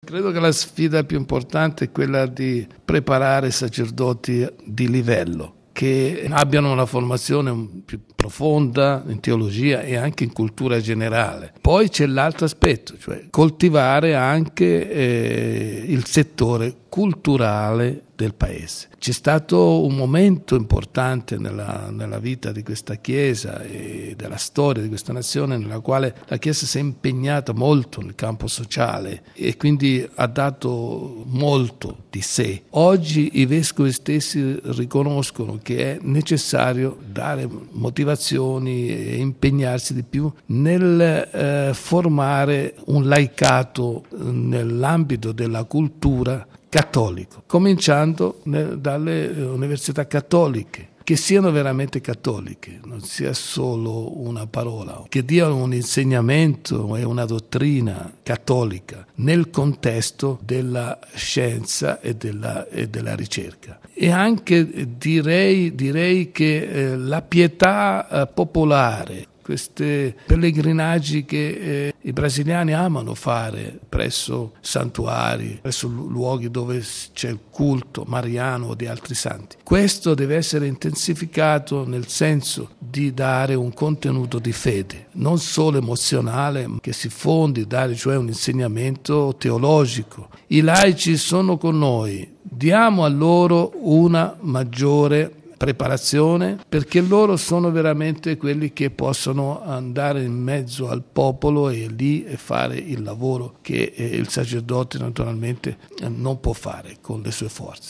Credo che la sfida più importante è quella di preparare sacerdoti di livello, che abbiano una formazione più profonda in teologia e anche in cultura generale. Poi c'è l'altro aspetto, cioè coltivare anche il settore culturale del paese. C'è stato un momento importante nella vita di questa Chiesa e della storia di questa nazione nella quale la Chiesa si è impegnata molto nel campo sociale e quindi ha dato molto di sé. Oggi i vescovi stessi riconoscono che è necessario dare motivazioni e impegnarsi di più nel formare un laicato nell'ambito della cultura cattolico, cominciando dalle università cattoliche, che siano veramente cattoliche, non sia solo una parola, che diano un insegnamento e una dottrina cattolica nel contesto della scienza e della ricerca. E anche direi che la pietà popolare, questi pellegrinaggi che i brasiliani amano fare presso santuari, presso luoghi dove c'è il culto mariano o di altri santi. Questo deve essere intensificato nel senso di dare un contenuto di fede, non solo emozionale, ma che si fondi, dare cioè un insegnamento teologico. I laici sono con noi, diamo a loro una maggiore preparazione, perché loro sono veramente quelli che possono andare in mezzo al popolo e lì fare il lavoro che il sacerdote naturalmente non può fare con le sue forze.